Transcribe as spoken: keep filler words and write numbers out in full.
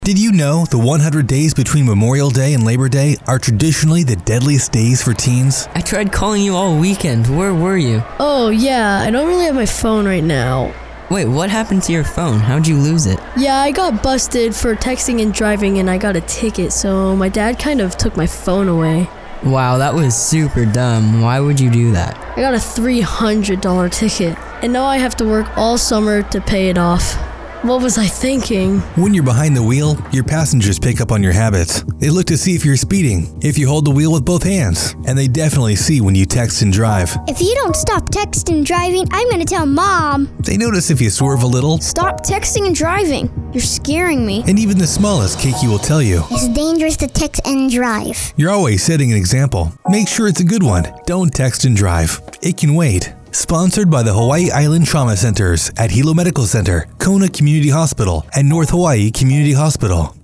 Did you know the one hundred days between Memorial Day and Labor Day are traditionally the deadliest days for teens? I tried calling you all weekend. Where were you? Oh, yeah, I don't really have my phone right now. Wait, what happened to your phone? How'd you lose it? Yeah, I got busted for texting and driving and I got a ticket, so my dad kind of took my phone away. Wow, that was super dumb. Why would you do that? I got a three hundred dollars ticket, and now I have to work all summer to pay it off. What was I thinking? When you're behind the wheel, your passengers pick up on your habits. They look to see if you're speeding, if you hold the wheel with both hands, and they definitely see when you text and drive. If you don't stop texting and driving, I'm gonna tell Mom. They notice if you swerve a little. Stop texting and driving. You're scaring me. And even the smallest Keiki will tell you. It's dangerous to text and drive. You're always setting an example. Make sure it's a good one. Don't text and drive. It can wait. Sponsored by the Hawaii Island Trauma Centers at Hilo Medical Center, Kona Community Hospital, and North Hawaii Community Hospital.